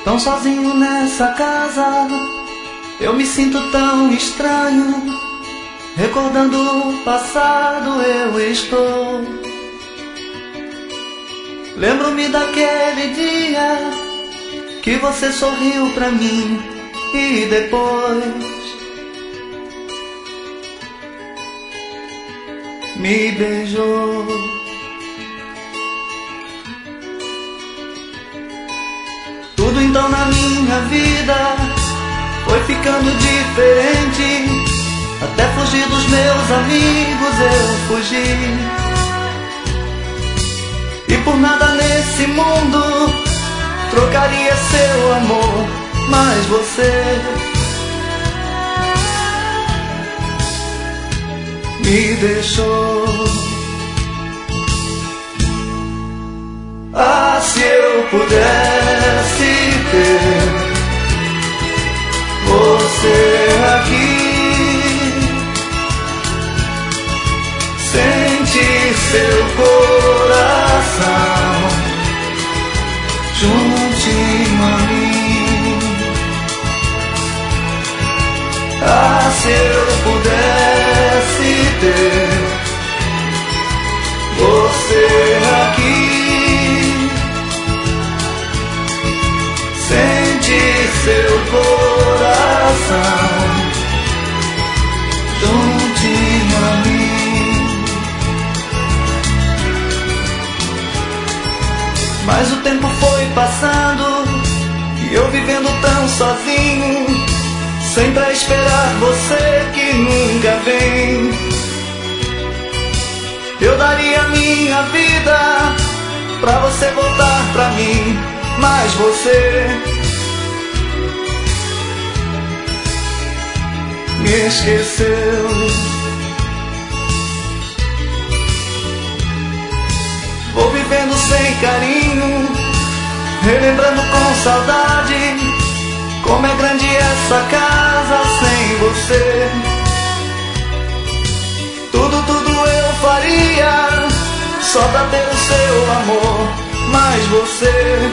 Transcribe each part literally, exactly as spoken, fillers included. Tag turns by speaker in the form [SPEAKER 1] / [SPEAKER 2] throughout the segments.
[SPEAKER 1] Tão sozinho nessa casa, eu me sinto tão estranho. Recordando o passado eu estou. Lembro-me daquele dia que você sorriu pra mim e depois me beijou. Tudo então na minha vida foi ficando diferente. Até fugir dos meus amigos eu fugi. E por nada nesse mundo trocaria seu amor, mas você me deixou. Ah, se eu pudesse ter você aqui, sentir seu coração juntinho a mim. Ah, se eu pudesse ter você aqui, sentir seu coração juntinho a mim. Mas o tempo foi passando e eu vivendo tão sozinho, sempre a esperar você que nunca vem. Eu daria minha vida pra você voltar pra mim, mas você me esqueceu. Vou vivendo sem carinho, relembrando com saudade como é grande essa casa sem você. Tudo, tudo eu faria só pra ter o seu amor, mas você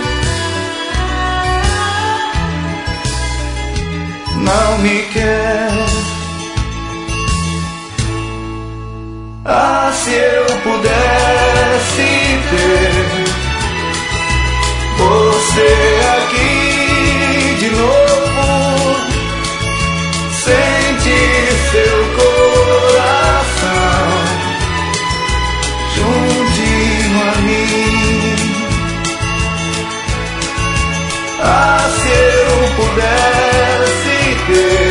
[SPEAKER 1] não me quer. Ah, se eu pudesse ter você aqui de novo, sentir seu coração juntinho a mim. Ah, se eu pudesse ter